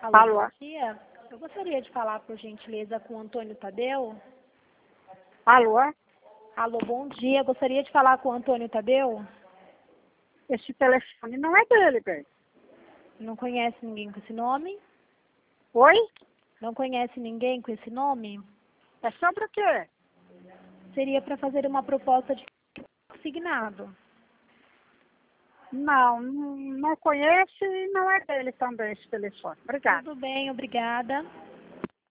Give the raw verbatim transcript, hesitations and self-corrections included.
Alô, Alô? bom dia. Eu gostaria de falar, por gentileza, com o Antônio Tadeu. Alô? Alô, bom dia. Eu gostaria de falar com o Antônio Tadeu. Esse telefone não é dele, bem. Não conhece ninguém com esse nome? Oi? Não conhece ninguém com esse nome? É sobre o quê? Seria para fazer uma proposta de consignado. Não, não não conheço e não é dele também esse telefone. Obrigada. Tudo bem, obrigada.